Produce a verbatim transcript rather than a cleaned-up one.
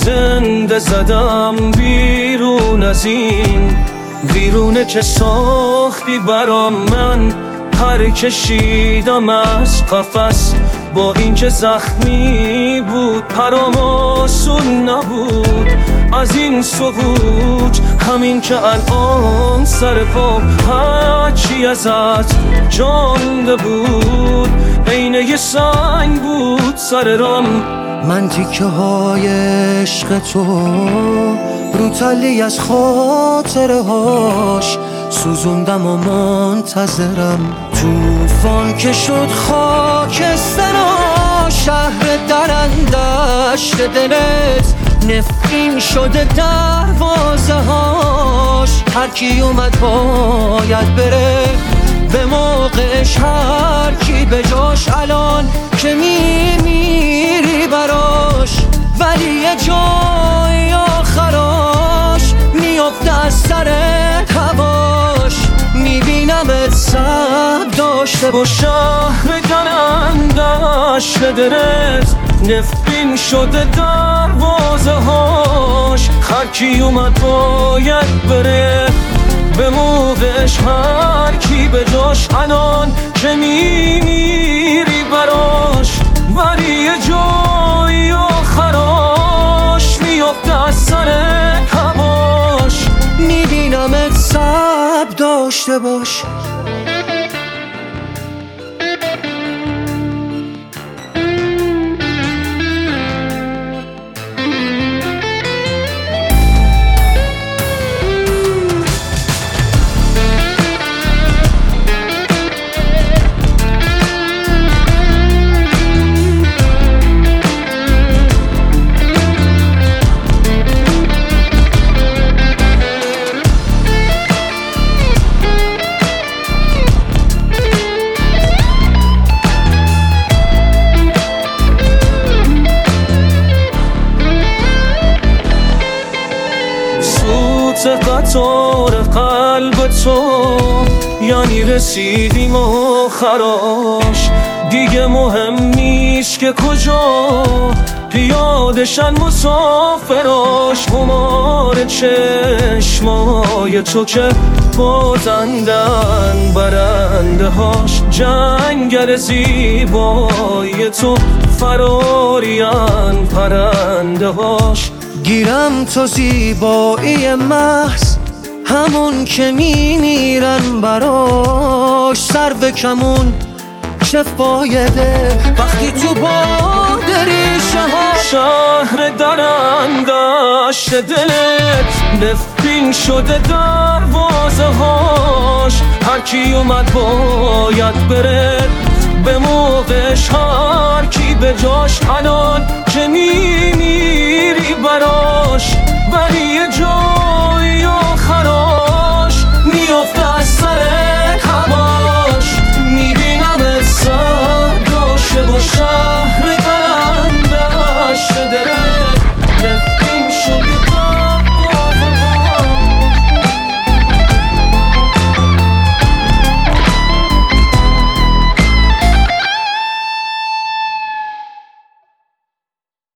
زنده زدم بیرون از این ویرونه که ساختی برام. من پر کشیدم از قفس با این که زخمی بود، پرام آسون نبود از این سقوط. همین که الان سر پام هرچی ازت جانده بود عین یه سنگ بود سر رام. من تیکه های عشق تو رو تلی از خاطره هاش سوزوندم و منتظرم. توفان که شد خاکسترا، شهر درندشت دلت نفرین شده دروازه هاش. هر کی اومد باید بره به موقعش، هر کی به جاش الان که میمیری براش. ولی یه جای آخراش میفته از سر هواش. میبینمت سب داشته با شهر درندشت دلت نفرین شده دروازه هاش. هر کی اومد باید بره به موقعش، هر کی به جاش الان که میمیری براش. ولی یه جای آخراش میفته از سر هواش. میبینمت صبر داشته باش. قطار قلب تو یعنی رسیدیم آخراش. دیگه مهم نیست که کجا پیادشن مسافراش. خمار چشمای تو که بازندن برنده هاش. جنگل زیبای تو فرارین پرنده هاش. گیرم تو زیبایی محض همون که میمیرن براش. سر به کمون چه فایده وقتی تو با ریشه ها. شهر درندشت دلت نفرین شده دروازه هاش. هر کی اومد باید بره به موقعش، هر کی به جاش الان که میمیری براش.